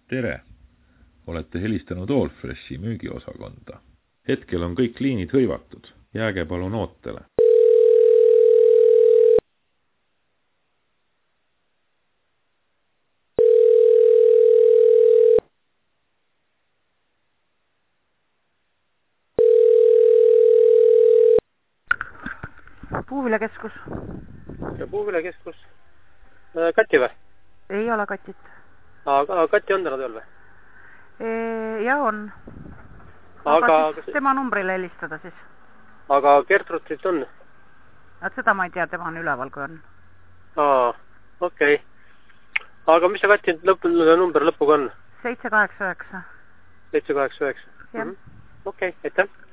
Tere! Olete helistanud Allfreshi müügiosakonda. Hetkel on kõik liinid hõivatud. Jääge palun ootele. Puuviljakeskus. Ja Puuviljakeskus. Kati või? Ei ole Katit. Kati on täna tööl või? Ja on. Aga siis tema numbrile helistada siis. Aga Gertrudit on? Seda ma ei tea, tema on üleval, kui on. Okei. Aga mis see Kati number lõpuga on? 789. 789. Jah. Okei, aitäh.